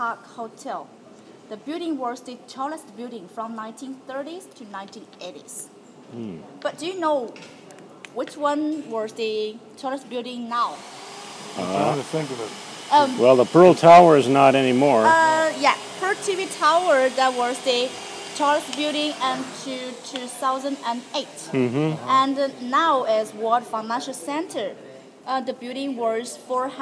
Park Hotel. The building was the tallest building from 1930s to 1980s. But do you know which one was the tallest building now? I'm trying to think of it. Well, the Pearl Tower is not anymore. Yeah, Pearl TV Tower, that was the tallest building until 2008. And now is World Financial Center. The building was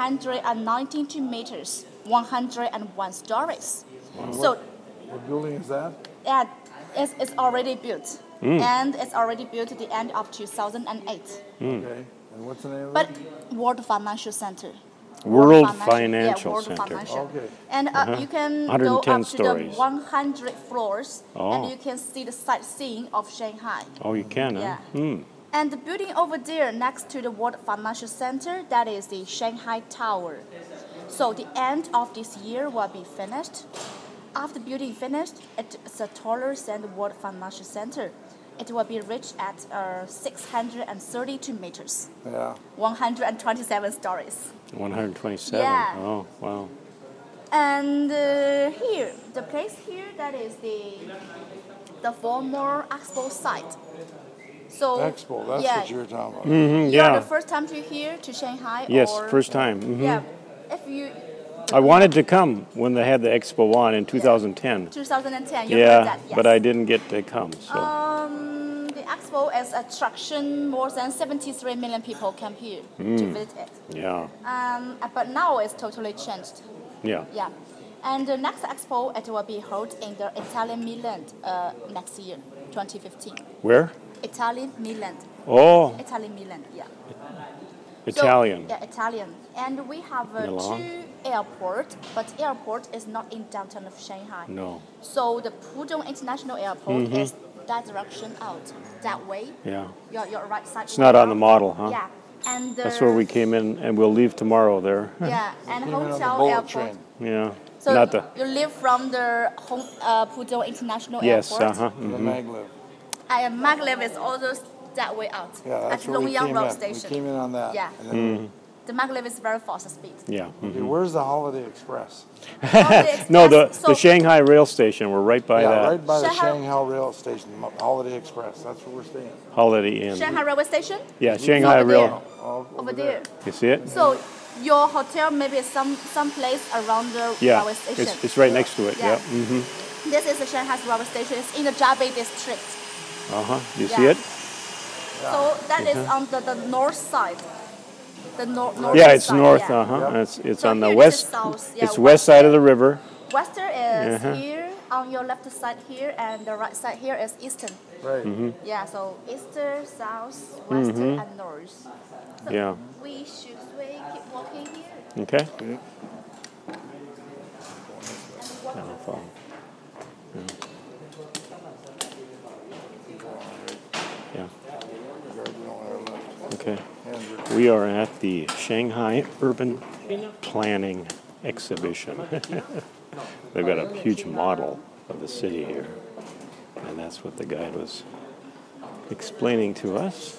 492 meters, 101 stories. So, What building is that? yeah, it's already built. And it's already built at the end of 2008. Okay. And what's the name of But it? World Financial Center. World Yeah, Financial World Center. Financial. Okay. And you can go 110 up stories. to the 100 floors, Oh. and you can see the sightseeing of Shanghai. Oh, you can, huh? Yeah. And the building over there next to the World Financial Center, that is the Shanghai Tower. So the end of this year will be finished. After building finished, it's taller than the World Financial Center. It will be reached at 632 meters, Yeah. 127 stories. 127. Yeah. Oh, wow. And here, the place here, that is the former expo site. So Expo, that's yeah, what you're talking about. you're Yeah. the first time to here to Shanghai. Yes, or, first time. Yeah, if you I wanted to come when they had the Expo on in 2010. 2010, you heard that, yes. but I didn't get to come. So The expo is attraction. More than 73 million people come here to visit it. yeah, But now it's totally changed. yeah. Yeah. And the next expo, it will be held in the Italian Milan next year, 2015. Where? Italian Milan. Oh, Italian Milan, yeah. Italian. So, yeah, Italian. And we have Milan. 2 airports, but airport is not in downtown of Shanghai. No. So the Pudong International Airport is that direction out, that way. Yeah. Your right side. It's not on the model, huh? Yeah. And That's where we came in, and we'll leave tomorrow there. Yeah, and Came in on the hotel bullet airport. train. Yeah. So Not the. you live from the Pudong International Yes. Airport. The maglev. And Maglev is also that way out. Yeah, that's at where we Longyang came Road in. Station. We came in on that. Yeah. And then The Maglev is very fast speed. Yeah. okay, where's the Holiday Express? No, the So- Shanghai Rail Station. We're right by Yeah, that. right by the Shanghai- Shanghai Rail Station, Holiday Express. That's where we're staying. Holiday Inn. Shanghai Railway Station? Yeah, Shanghai over Rail. there. Oh, Over there. You see it? So your hotel maybe some place around the Yeah. railway station. It's right next to it. Yeah. Yeah. This is the Shanghai railway station. It's in the Jiabei district. You Yeah. see it? So that is on the north side. The north. Yeah, it's side, north. yeah. It's So on the here this is west. south, yeah, It's west side of the river. Western is here on your left side here, and the right side here is eastern. Right. Yeah, so eastern, south, western, and north. So Yeah. we should keep walking here. Okay. Okay. Yeah, no problem. Yeah. Okay. We are at the Shanghai Urban Planning Exhibition. They've got a huge model of the city here. And that's what the guide was explaining to us.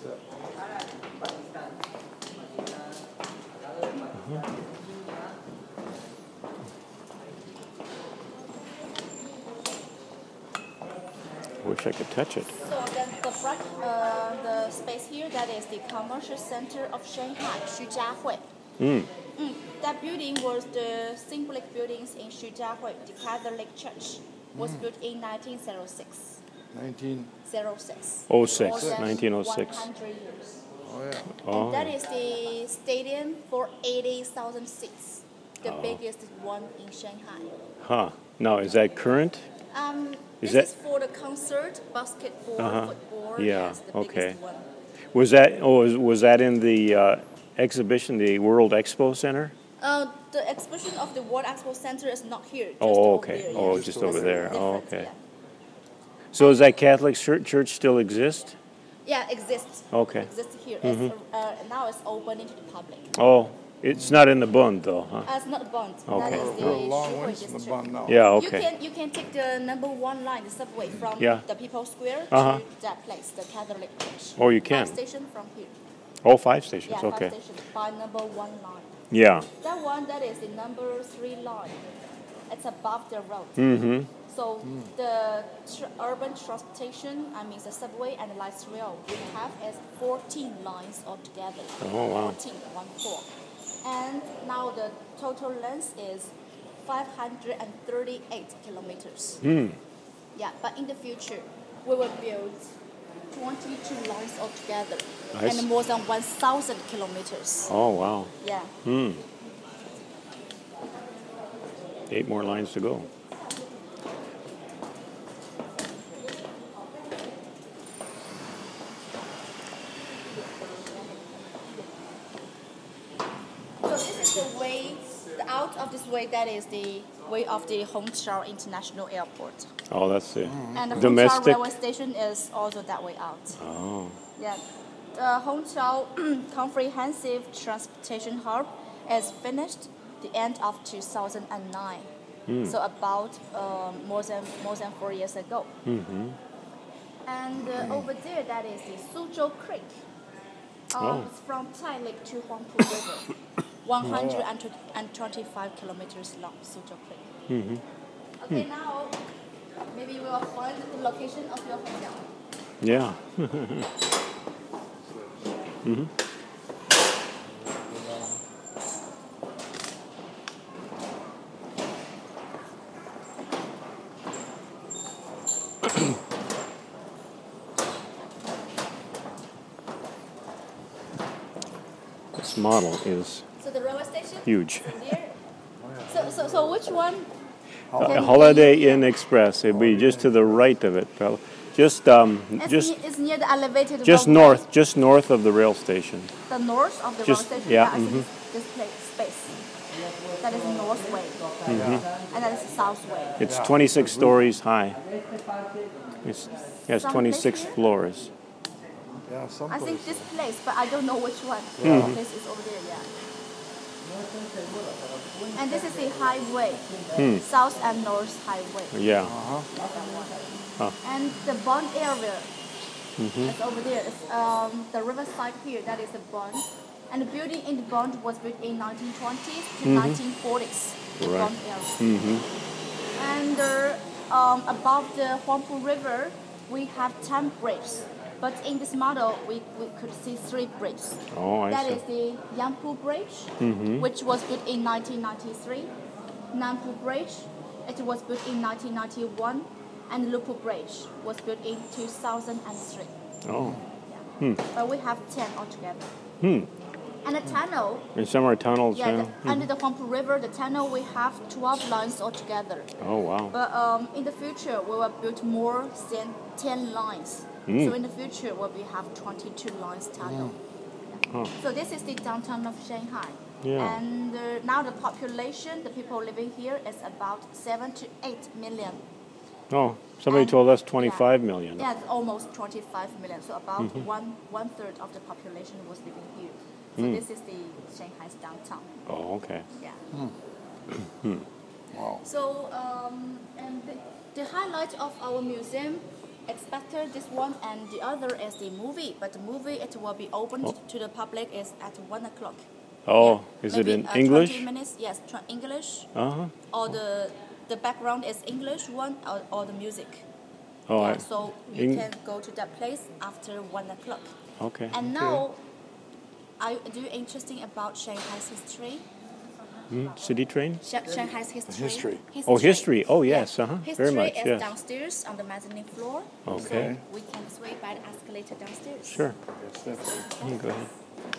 Wish I could touch it. So the space here, that is the Commercial Center of Shanghai, Xujiahui. That building was the symbolic buildings in Xujiahui. The Catholic Church was built in 1906. 1906. 06. 06, 1906. 100 years. Oh, yeah. Oh, And that is the stadium for 80,000 seats. The biggest one in Shanghai. huh. Now, is that current? This that- is for the concert, basketball, football. Yeah, Yes, the okay. biggest one. Was that? Oh, was that in the exhibition, the World Expo Center? The exhibition of the World Expo Center is not here. Just Oh, over okay. There, Oh, yeah. just over there. Oh, Different, okay. Yeah. So does that Catholic church still exist? Yeah, exists. Okay. Exists here. It's, now it's open into the public. Oh, it's not in the Bund though, huh? It's not Bund. Okay. That is the We're a long Shuhui ways from the district. bun now. Yeah. Okay. You can take the number 1 line, the subway, from Yeah. the People's Square Uh-huh. to that place, the Catholic Church. Oh, you can. 5 station from here. Oh, 5 stations. Yeah, Okay. 5 stations by number 1 line. Yeah. That one, that is the number 3 line. it's above the road. Mm-hmm. So the urban transportation, I mean the subway and the light rail, we have is 14 lines altogether. Oh, wow. 14, 1-4. And now the total length is 538 kilometers. Yeah, but in the future, we will build 22 lines altogether Nice. and more than 1,000 kilometers. Oh, wow. Yeah. 8 more lines to go. So this is the way, out of this way, that is the way of the Hongqiao International Airport. Oh, that's the And the Hongqiao domestic. railway station is also that way out. Oh, Yeah. The Hongqiao Comprehensive Transportation Hub is finished the end of 2009. So about more than 4 years ago. And over there, that is the Suzhou Creek. It's from Tai Lake to Huangpu River. 125 kilometers long, Suzhou Creek. Okay, now maybe we will find the location of your hotel. yeah. This model is So the railway station huge. is there. So which one? Holiday Inn Express. It'd be just to the right of it, fella. Just It's near the elevated just railway. north of the rail station. The north of the Just- railway station. yeah, I think this space. That is north way. And that is south way. It's 26 stories high. It has Some 26 place here? floors. Yeah, some I think places. this place, but I don't know which one. The place is over there, yeah. And this is the highway, south and north highway. Yeah. And the Bond area is over there. It's, the riverside here, that is the Bond. And the building in the Bond was built in 1920s to 1940s. The Right. Bond area. And above the Huangpu River, we have 10 bridges. But in this model, we could see 3 bridges. Oh, I That see. is the Yangpu Bridge, which was built in 1993. Nanpu Bridge, it was built in 1991. And Lupu Bridge was built in 2003. Oh. But we have 10 altogether. And the tunnel, And some are tunnels. yeah, Yeah. under the Huangpu River, the tunnel, we have 12 lines altogether. Oh, wow. But in the future, we will build more than 10 lines. So in the future, we have 22 lines tunnel. So this is the downtown of Shanghai. Yeah. And now the population, the people living here, is about 7 to 8 million. Oh, somebody And- told us 25 million. Yeah, it's almost 25 million. So about one third of the population was living here. So this is the Shanghai's downtown. Oh, okay. Yeah. Wow. So and the highlight of our museum, expected this one and the other is the movie. But the movie it will be opened to the public is at 1 o'clock. Oh, Yeah. is it Maybe, in 20 English? minutes, yes, English. Uh-huh. Or the background is English one or the music. Oh, Yeah, so you Eng- can go to that place after 1 o'clock. okay. And now, do you interesting about Shanghai's history? City train? Shanghai's history. History. Oh, history. Oh, yes. Yeah. Uh-huh. History Very much, is yes. downstairs on the mezzanine floor. Okay. So we can sway by the escalator downstairs. Sure. Yes, definitely. Go ahead.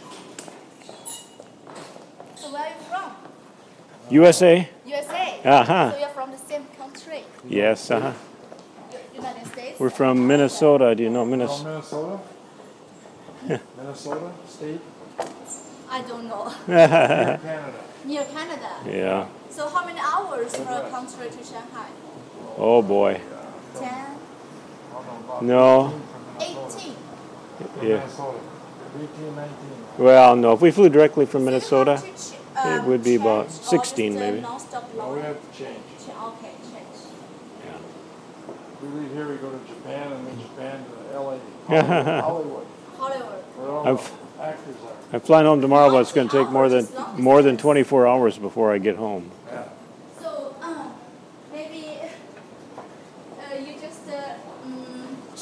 So where are you from? USA? USA. Uh-huh. So you're from the same country, Yes, uh-huh. United States. We're from Minnesota. Do you know From Minnesota? Minnesota? Minnesota State? I don't know. Canada. Near Canada. Yeah. So how many hours from your country to Shanghai? Oh, boy. 10, No. 18. Yeah. Minnesota. 18, 19. Well, no. If we flew directly from Minnesota, So you have to it would be about change, or 16 just, maybe. Non-stop No, we line? have to change. Okay, change. We leave here, we go to Japan, and then Japan to LA. Hollywood. Hollywood. Where all I've- the actors are. I'm flying home tomorrow, but it's going to take more than 24 hours before I get home. Yeah. So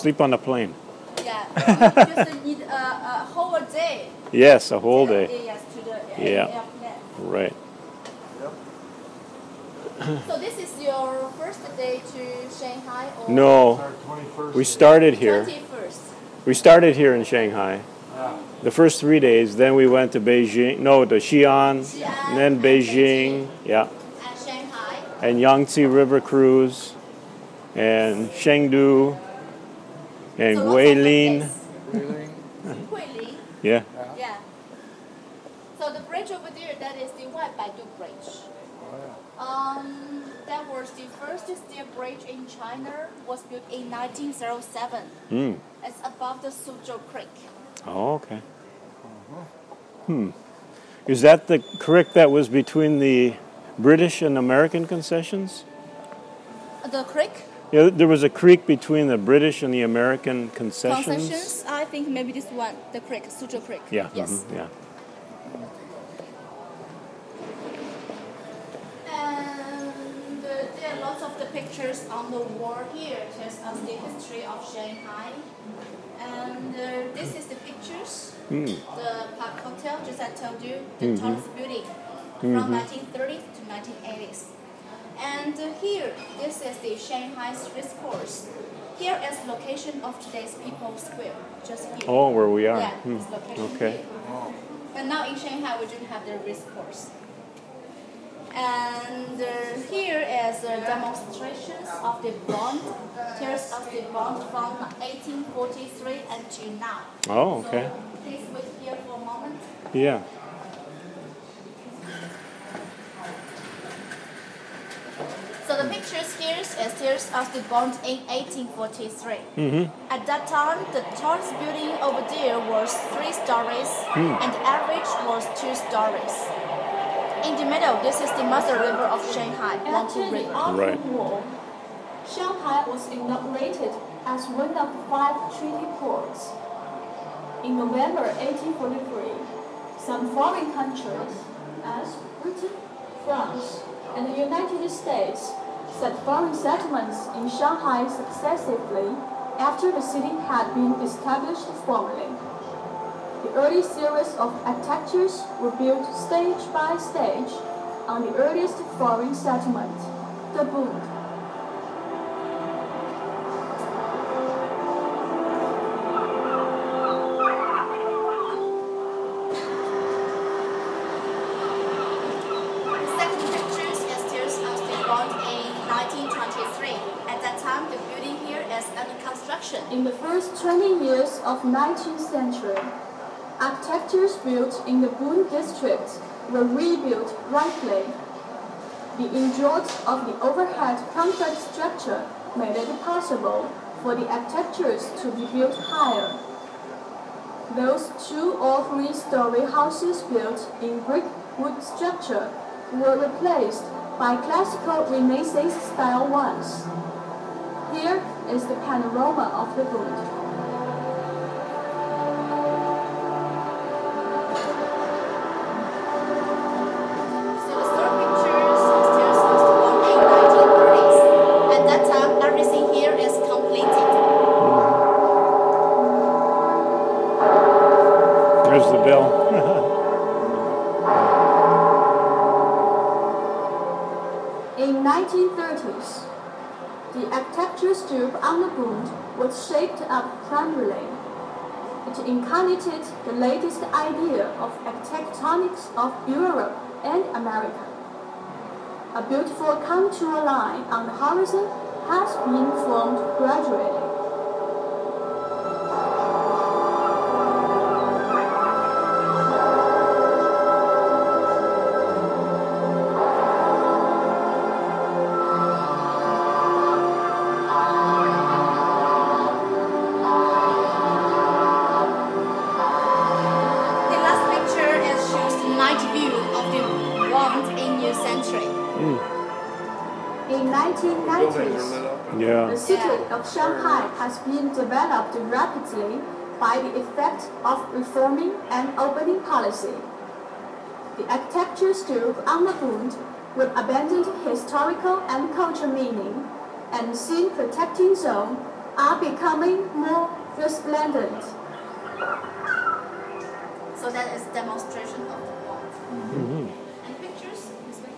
Sleep on the plane. Yeah, you just need a whole day. Yes, a whole day. Yes, to the Yeah. airplane. Right. So this is your first day to Shanghai, or No, Our 21st. we started here. 21st? We started here in Shanghai. Yeah. The first 3 days, then we went to Beijing. No, to Xi'an, and then Beijing. Yeah. And Shanghai. And Yangtze River cruise, and Chengdu, and So lots of Guilin. places. Feeling? Guilin. Yeah. Yeah. So the bridge over there, that is the Waibaidu Bridge. Oh, yeah. That was the first steel bridge in China. Was built in 1907. Mm. It's above the Suzhou Creek. Oh, okay. Is that the creek that was between the British and American concessions? The creek Yeah, there was a creek between the British and the American concessions. concessions. I think maybe this one, the creek, Suzhou Creek. Yeah. Yes. Yeah. And there are lots of the pictures on the wall here, just of the history of Shanghai. And this is the pictures. The Park Hotel, just I told you, the tallest building from 1930s to 1980s. And here, this is the Shanghai Race Course. Here is location of today's People's Square, just here. Oh, where we are. Yeah, this location Okay. here. But now in Shanghai, we don't have the race course. And here is demonstrations of the bond, tears of the bond from 1843 until now. Oh, okay. So please wait here for a moment. Yeah. So the pictures here is tears of the bond in 1843. At that time, the tallest building over there was 3 stories, and the average was 2 stories. In the middle, this is the Mother River of Shanghai, After Wangpu the River. Afghan Right. War, Shanghai was inaugurated as one of 5 treaty ports. In November 1843, some foreign countries, as Britain, France, and the United States, set foreign settlements in Shanghai successively after the city had been established formally. The early series of architectures were built stage by stage on the earliest foreign settlement, the Bund. The second pictures is tears of the bond in 1923. At that time, the building here is under construction. In the first 20 years of 19th century, architectures built in the Bund district were rebuilt rightly. The indraught of the overhead concrete structure made it possible for the architectures to be built higher. Those 2 or 3-story houses built in brick wood structure were replaced by classical Renaissance style ones. Here is the panorama of the Bund. So the third pictures is tears of the bond in 1930s. At that time, everything here is completed. There's the bell. In 1930s, the architecture stoop on the Bund was shaped up primarily. It incarnated the latest idea of architectonics of Europe and America. A beautiful contour line on the horizon has been formed gradually. The last picture shows the night view of the bond in New Century. In 1990s, Yeah. the city of Shanghai has been developed rapidly by the effect of reforming and opening policy. The architecture stoop on the Bund with abandoned historical and cultural meaning and scene protecting zone are becoming more resplendent. So that is demonstration of the wand. And pictures? This way.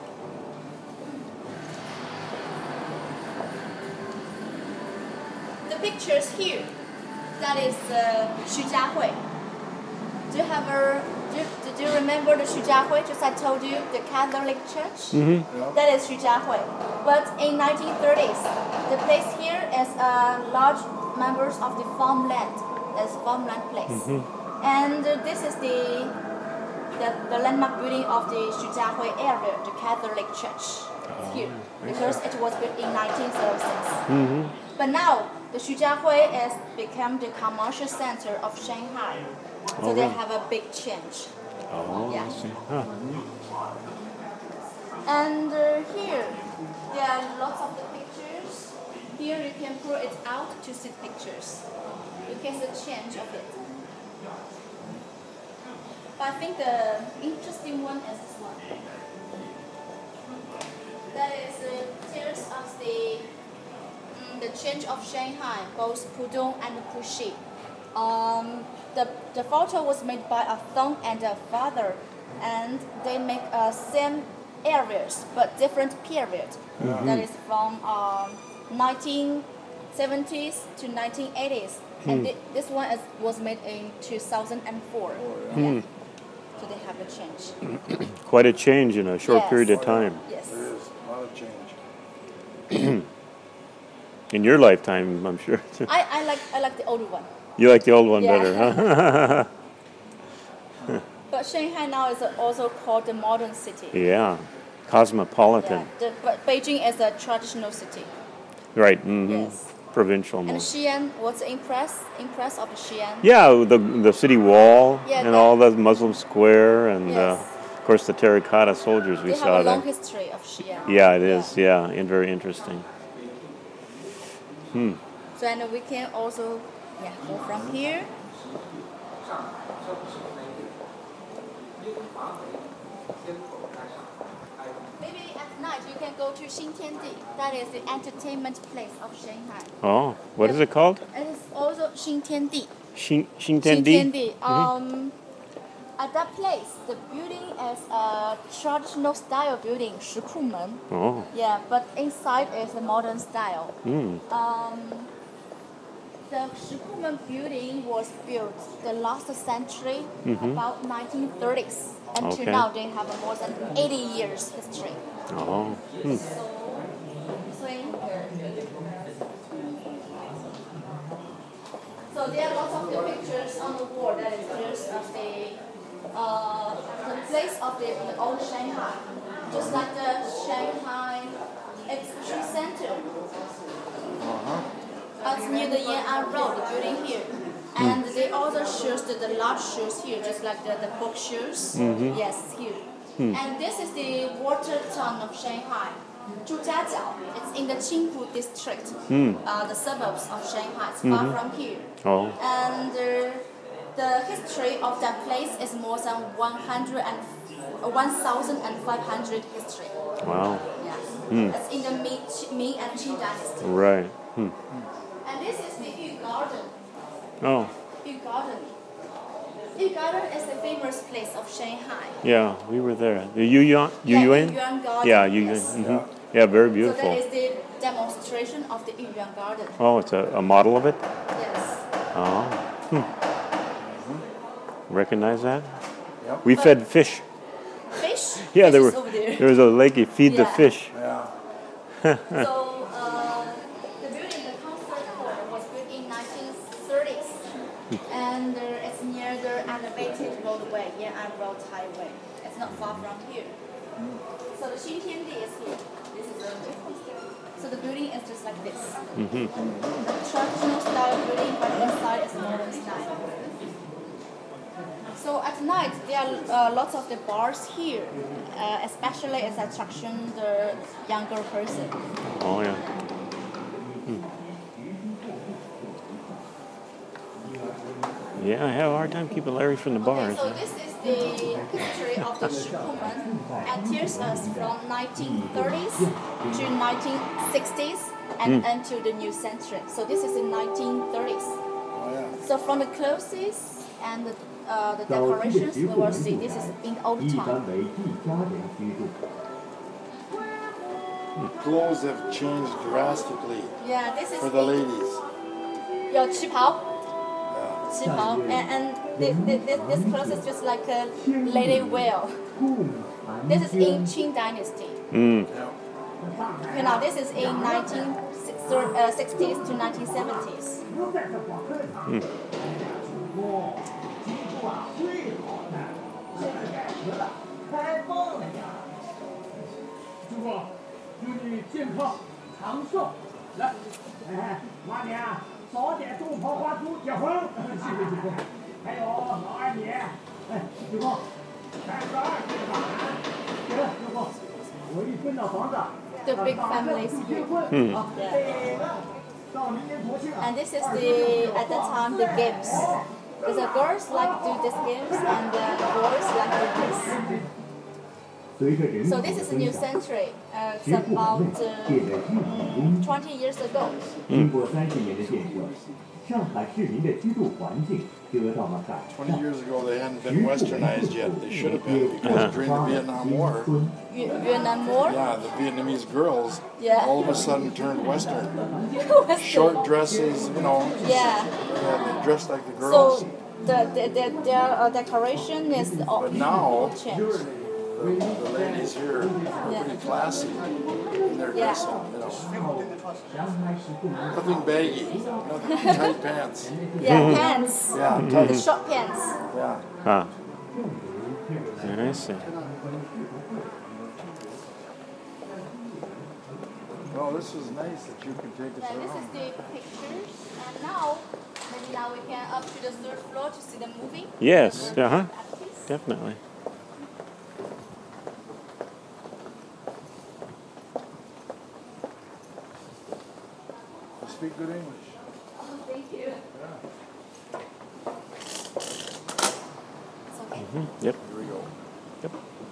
The pictures here, that is Xu Jiahui. Do you remember the Xu Jiahui? Just I told you, the Catholic Church. That is Xu Jiahui. But in 1930s, the place here is large members of the farmland. That's farmland place. And this is the landmark building of the Xu Jiahui area, the Catholic Church. It's here because it was built in 1906. But now the Xu Jiahui has become the commercial center of Shanghai. So they have a big change. I see. Huh. And here, there are lots of the pictures. Here you can pull it out to see pictures. You can see the change of it. But I think the interesting one is this one. That is tears of the change of Shanghai, both Pudong and Puxi. The photo was made by a son and a father, and they make same areas but different period. That is from 1970s to 1980s, and this one was made in 2004. Yeah. So they have a change. Quite a change in a short period of time. Yes. There is a lot of change. In your lifetime, I'm sure. I like the older one. You like the old one Yeah. better, huh? But Shanghai now is also called the modern city. Yeah. Cosmopolitan. But Beijing is a traditional city. Right. Yes. Provincial And more. Xi'an, what's the impress of the Xi'an? Yeah, the city wall Yeah, and all the Muslim square and Yes. of course the terracotta soldiers we They saw have a there. long history of Xi'an. Yeah, it is. Yeah, and very interesting. So and we can also go from here. Maybe at night you can go to Xintiandi. That is the entertainment place of Shanghai. Oh, what is it called? It is also Xintiandi. Xintiandi? At that place, the building is a traditional style building, Shikumen. Oh. Yeah, but inside is a modern style. The Shikumen building was built the last century, about 1930s. Until Okay. now, they have a more than 80 years history. Oh. So there are lots of the pictures on the wall that is just of the place of the old Shanghai, just like the Shanghai Exhibition Center. It's near the Yan'an Road, the building here. And they also shows the large shoes here, just like the book shoes. Yes, here. And this is the water town of Shanghai, Zhujiajiao. It's in the Qingpu district, the suburbs of Shanghai. It's far from here. Oh. And the history of that place is more than 1,500 history. Wow. Yeah. It's in the Ming and Qing dynasty. Right. And this is the Yu Garden. Oh. Yu Garden. Yu Garden is the famous place of Shanghai. Yeah, we were there. The Yuyuan? Yuyuan Garden. Yeah, Yuyuan. Yes. Yeah, very So beautiful. that is the demonstration of the Yuyuan Garden. Oh, it's a model of it? Yes. Oh. Recognize that? Yep. We fed fish. Fish? Yeah, Fish there is over there. was a lake. You feed the Yeah. fish. Yeah. So the building, the concert hall, was built in 1930s, and it's near the elevated roadway, Yan'an Road Highway. It's not far from here. So the Xintiandi is here. This is the so the building is just like this. The traditional style building, but inside is modern style. So at night there are lots of the bars here, especially as attraction the younger person. Oh, yeah. Yeah, I have a hard time keeping Larry from the bars. So this is the history of the Shikumen, and here's us from 1930s to 1960s. and enter the new century. So this is in 1930s. Oh, yeah. So from the clothes and the decorations, we will see this is in old 一般 time. 为一家人居住。 Clothes have changed drastically Yeah, this is for the ladies. 有旗袍 Yeah. 旗袍 and this clothes is just like a lady wear. 共 This 寒 is in 间， Qing Dynasty. Mm. Yeah. You know, this is in 1960s to 1970s. 不在这广客场。主公，局部啊最好看，现在改革了，开放了呀。 主公，祝你健康长寿。来， 哎，妈咪啊，早点种桃花猪结婚。谢谢主公。还有老二你，哎，主公，32岁的马兰，行，主公，我一分到房子。 The big families here. 啊，对了，到明年国庆啊。 And this is at that time the games. Because the girls like to do these games and the boys like to do this. 随着人 So 口 this 的 is a new 增长， century. It's 学府 about 门建在居民中， 20 years ago. 经过30年的建设，上海市民的居住环境得到了改 20 善。 years ago, they hadn't been westernized yet. They should have been because during the Vietnam War, Vietnam War. yeah, the Vietnamese girls Yeah. all of a sudden turned Western. Short dresses, you know, Yeah. they dressed like the girls. So their decoration is But now- changed. The ladies here are pretty classy in their Yeah. dressing, you know. 上海市共产 Nothing baggy, nothing tight pants. Yeah, pants. Yeah, The tight. short pants. Yeah. Ah. I see. Well, this is nice that you can take us Yeah, this is around. the pictures. And now we can up to the third floor to see the movie. Yes. Uh-huh. Activities. Definitely. You speak good English. Oh, thank you. It's okay. Yep. Here we go. Yep.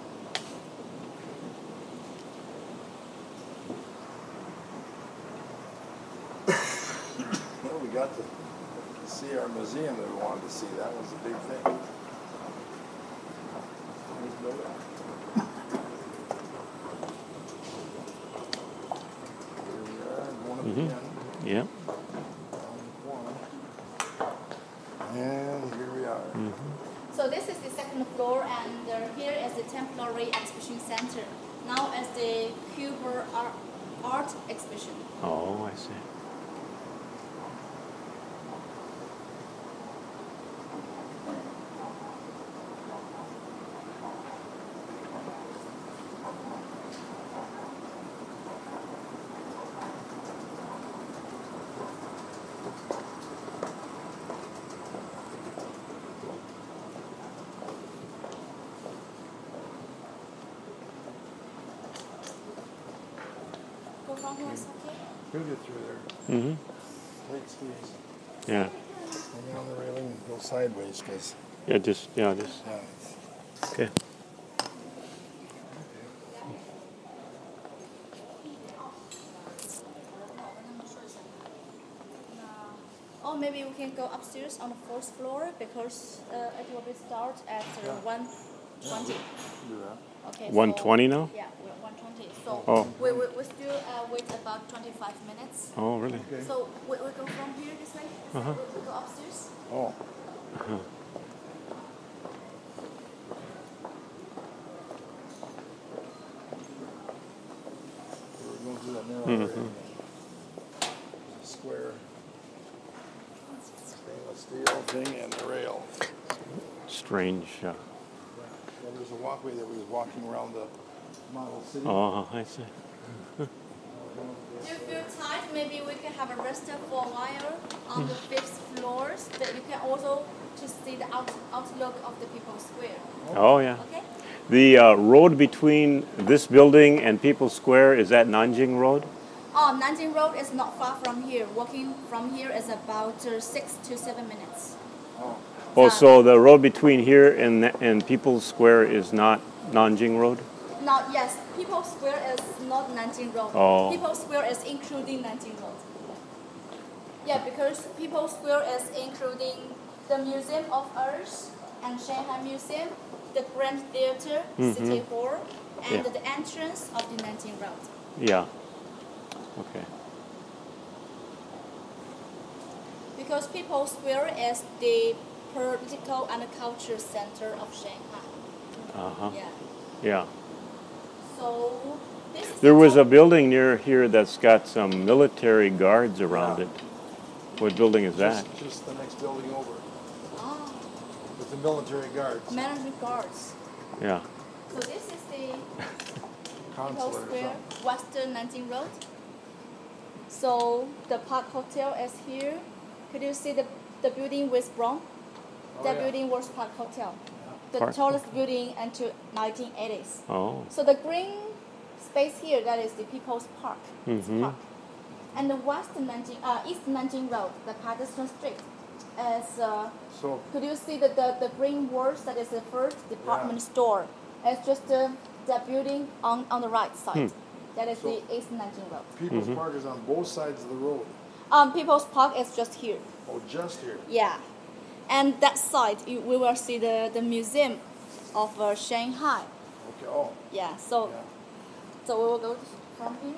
Well, we got to see our museum that we wanted to see. That was a big thing. Nice building. Here we are, going up again. Yep. Down the corner. And here we are. So this is the second floor, and here is the temporary exhibition center. Now as the Cuba art exhibition. Oh, I see. Go from here, is okay? We'll get through there. Mm-hmm. Tight squeeze. Yeah. Hang on the railing and go sideways because, Yeah, just yeah, it's- okay. Or maybe we can go upstairs on the fourth floor because it will be start at 1:20. do that. Okay. 1:20 now? Yeah, we're 1:20. So Oh. we still wait about 25 minutes. Oh, really? Okay. So we go from here this way. Uh-huh. We go upstairs. Oh. We're going through that narrow area. There's a square stainless steel thing and the rail. Strange. Well, there's a walkway that we was walking around the model city. Oh, I see. Do you feel tired? Maybe we can have a rest for a while on the fifth floors. But you can also to see the outlook of the People's Square. Oh, yeah. Okay. The road between this building and People's Square, is that Nanjing Road? Oh, Nanjing Road is not far from here. Walking from here is about 6 to 7 minutes. Oh, so the road between here and People's Square is not Nanjing Road? Not yes. People's Square is not Nanjing Road. Oh. People's Square is including Nanjing Road. Yeah, because People's Square is including the Museum of Arts and Shanghai Museum, the Grand Theater, City Hall, and Yeah. the entrance of the Nanjing Road. Yeah. Okay. Because People's Square is the political and cultural center of Shanghai. Uh-huh. Yeah. Yeah. So this is There the was a top- building near here that's got some military guards around Yeah. it. What building is that? Just the next building over Ah, with the military guards, military guards. Yeah. So this is the People's consulate or Square, something. Western Nanjing Road. So the Park Hotel is here. Could you see the building with brown? Oh, That yeah. building was Park Hotel. The Park tallest building until 1980s. Oh. So the green space here, that is the People's Park. It's Mhm. park. And the East Nanjing Road, the pedestrian street, is. So Could you see the green walls? That is the first department store. It's just the building on the right side. That is the East Nanjing Road. People's Park is on both sides of the road. People's Park is just here. Oh, just here. Yeah. And that side, we will see the Museum of Shanghai. Okay. Oh, Yeah. So, yeah. so we will go from here.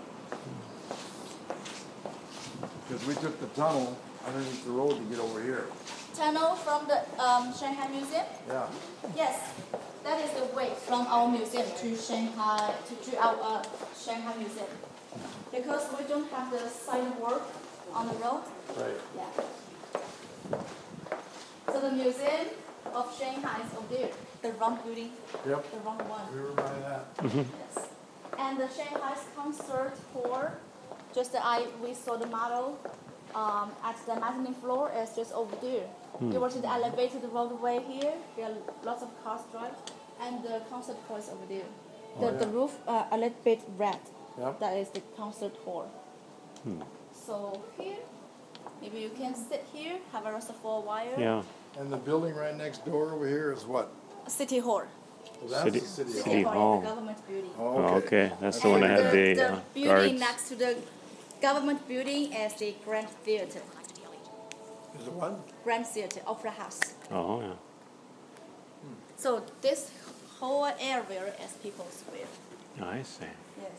Because we took the tunnel underneath the road to get over here. Tunnel from the Shanghai Museum. Yeah. Yes, that is the way from our museum to Shanghai to our Shanghai Museum. Because we don't have the sidewalk on the road. Right. Yeah. So the Museum of Shanghai is over there. The wrong building. Yep. The wrong one. We were by that. Yes. And the Shanghai's concert hall, we saw the model at the mezzanine floor is just over there. You will see the elevated roadway here. There are lots of cars drive, and the concert hall is over there. The roof a little bit red. Yep. That is the concert hall. So here, maybe you can sit here, have a rest for a while. Yeah. And the building right next door over here is what? City Hall. Well, that's City- the city City hall. Hall. is the government building. Oh, Oh, okay. That's the And one that had the building guards. next to the government building is the Grand Theater. Is it what? Grand Theater, Opera House. Oh, yeah. So this whole area is People's Square. I see. Yes.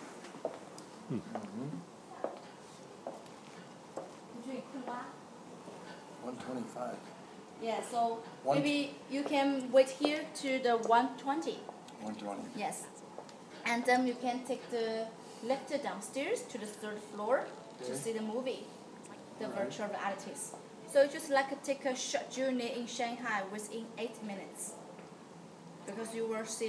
Did you come back? 125. Yeah, so One- maybe you can wait here to the 120. 120. Yes. And then you can take the lift downstairs to the third floor to see the movie, the virtual realities. So you just take a short journey in Shanghai within 8 minutes. Because you will see